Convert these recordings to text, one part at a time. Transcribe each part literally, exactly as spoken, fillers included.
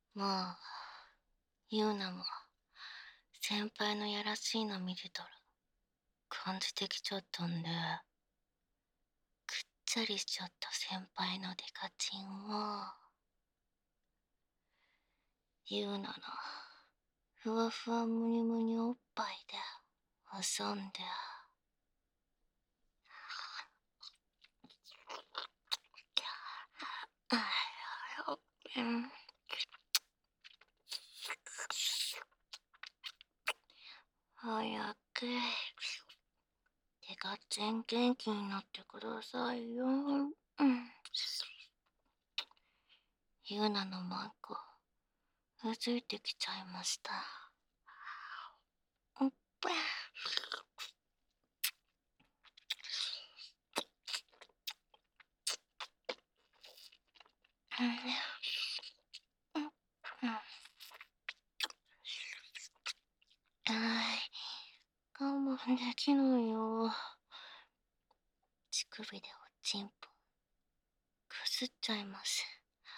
まあ、ユうナも、先輩のやらしいの見てたら、感じてきちゃったんで、くっちゃりしちゃった先輩のデカチンを、ユうナの、ふわふわむにむにおっぱいで、遊んで、うん、早く、デカチン元気になってくださいよ。うん。ユうナのマイク、うずいてきちゃいました。おっぱい。うん、うん、うん。あい、我慢できないよ。乳首でおちんぽ、くすっちゃいます。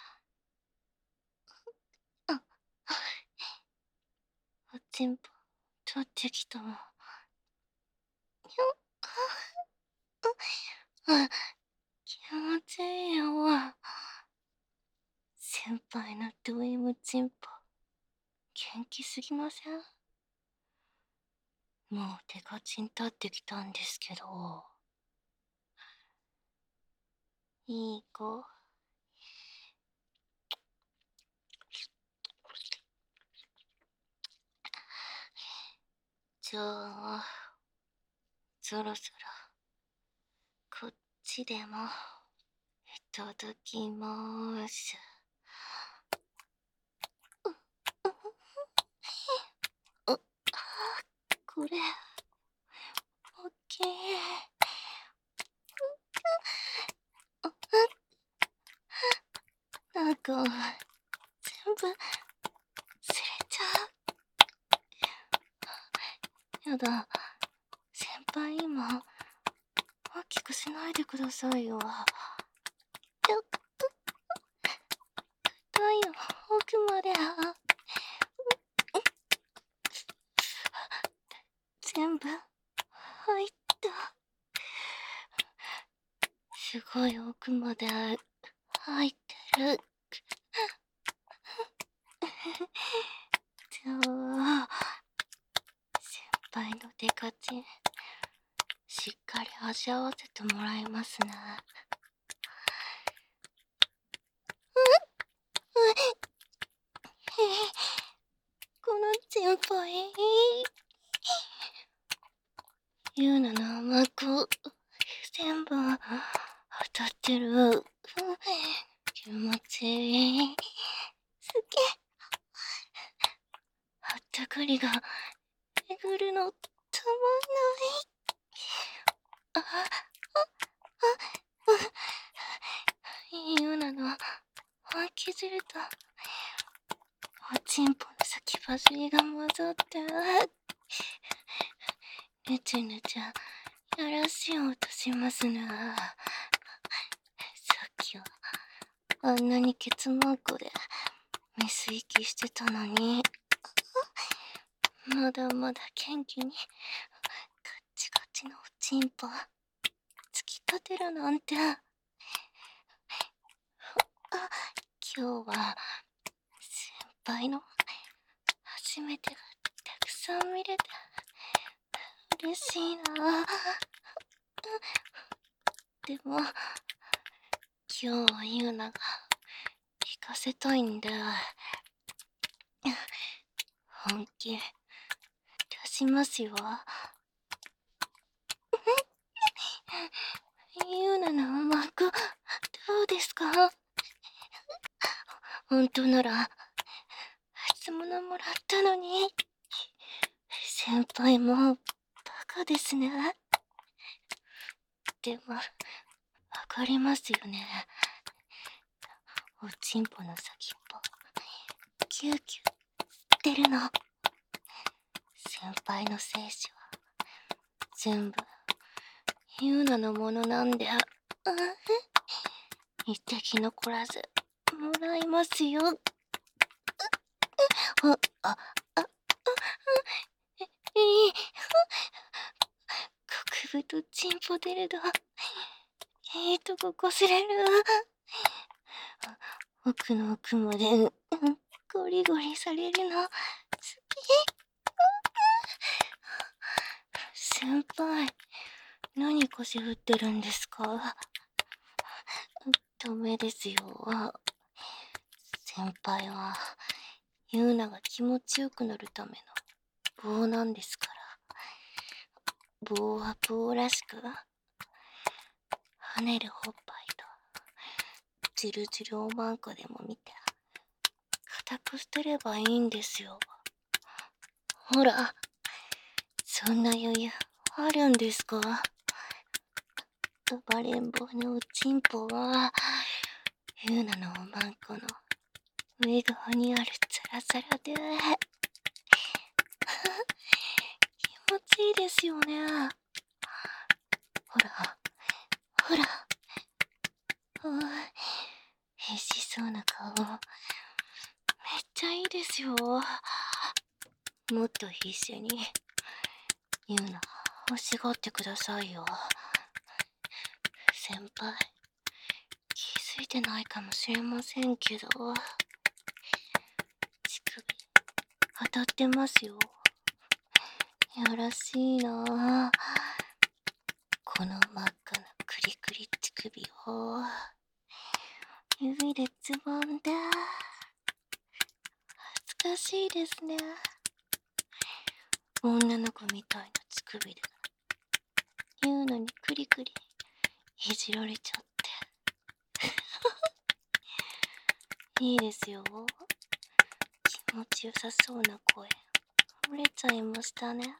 あ、おちんぽ、取ってきたもん。よっ、あ、気持ちいいよ。先輩のド M チンポ、元気すぎません？もうデカチン立ってきたんですけど、いい子。じゃあ、そろそろ、こっちでも、いただきまーす。あ、これ、おっきい。なんか、全部、すれちゃう。やだ、先輩今、大きくしないでくださいよ。よっ、太陽、奥まで。全部、入った。すごい奥まで入ってる。じゃあ、先輩のデカチン、しっかり味合わせてもらいますね。このチンポいい。ユうナの甘く、全部、当たってる。気持ちいい。すげえ。あったかりが、巡るの、たまんない。あ、あ、あ、ユうナの、本気汁と、おちんぽの先走りが混ざって、ぬちゅぬちゅ、やらしい音しますね。さっきは、あんなにケツマークで、メス息してたのに、まだまだ元気に、ガッチガチのおちんぽ、突き立てるなんて。あ、今日は、先輩の、初めてがたくさん見れて、嬉しいな。でも、今日はユうナが、聞かせたいんで、本気、出しますよ。ユうナのマーク、どうですか？本当なら、初物もらったのに。先輩も、バカですね。でも、わかりますよね。おちんぽの先っぽ、キューキュー出るの。先輩の精子は、全部、ユうナのものなんで、一滴残らず、もらいますよ。 あ、あ、あ、あ、え、えい、極太チンポ出るだ。いいとここすれる。奥の奥まで、うん、ゴリゴリされるの好き。先輩、何腰振ってるんですか？ダメですよ。先輩はユーナが気持ちよくなるための棒なんですから。棒は棒らしく跳ねるおっぱいとジュルジュルおまんこでも見て固く捨てればいいんですよ。ほら、そんな余裕あるんですか？暴れん坊のおちんぽはユーナのおまんこの上側にあるザラザラで気持ちいいですよね。ほらほら、うん、へしそうな顔めっちゃいいですよ。もっと必死にユーナ欲しがってくださいよ。先輩、気づいてないかもしれませんけど、乳首当たってますよ。やらしいなぁ。この真っ赤なクリクリ乳首を指でつまんで、恥ずかしいですね。女の子みたいな乳首で言うのにクリクリいじられちゃっていいですよ。気持ちよさそうな声漏れちゃいましたね。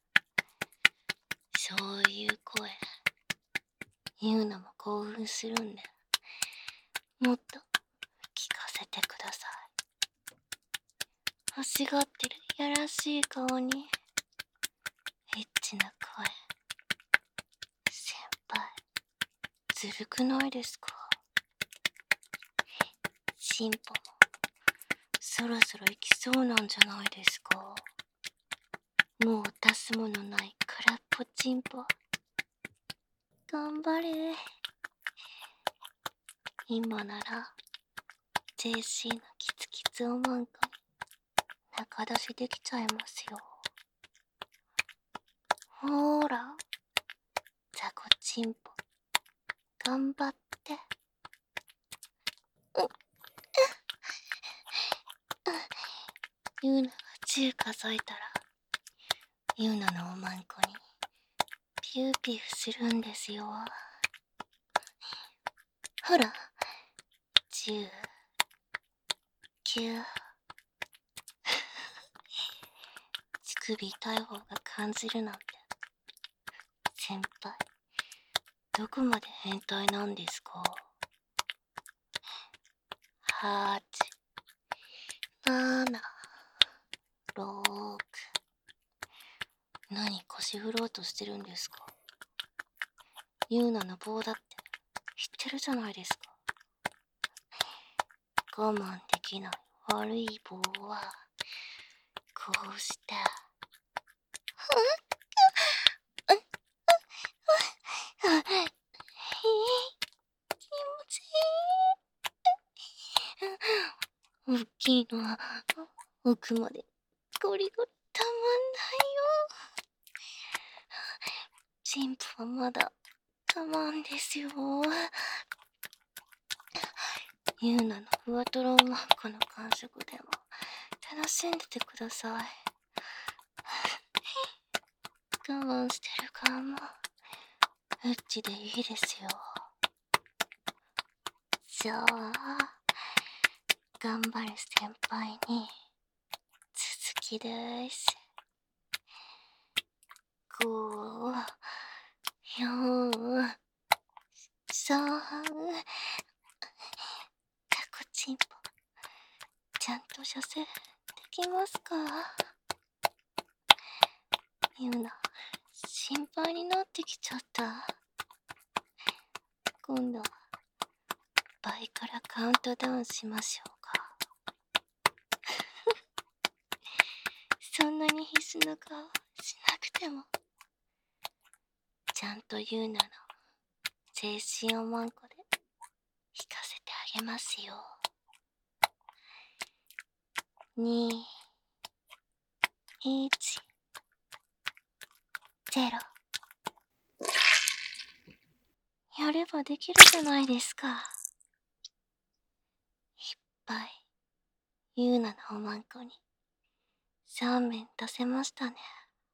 そういう声言うのも興奮するんで、もっと聞かせてください。欲しがってるやらしい顔にエッチな声。先輩ずるくないですか？進歩もそろそろ行きそうなんじゃないですか？もう足すものない空っぽチンポ。頑張れ。今なら ジェーシー のキツキツおまんこに仲出しできちゃいますよ。ほーら、ザコチンポ頑張って。うっ、ユーナがじゅう数えたらユーナのおまんこにピューピューするんですよ。ほら、じゅう、きゅう。乳首痛い方が感じるなんて。先輩、どこまで変態なんですか？はち、なな、ろく。何腰振ろうとしてるんですか？ユーナの棒だって知ってるじゃないですか。我慢できない悪い棒はこうして、気持ちいい。大きいのは奥までゴリゴリたまんないよ。チンポはまだ我慢ですよ。ユーナのふわとろマンコの感触でも楽しんでてください。我慢してるからもうエッチでいいですよ。じゃあ頑張る先輩に続きです。ご、よん、さん。タコチンポちゃんと射精できますか？ユーナ心配になってきちゃった。今度は倍からカウントダウンしましょうか。 私の顔しなくても、ちゃんとユーナの精神おまんこで弾かせてあげますよ。に、いち、ゼロ。やればできるじゃないですか。いっぱいユーナのおまんこに正面出せましたね。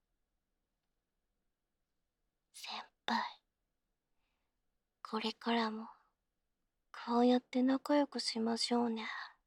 先輩、これからもこうやって仲良くしましょうね。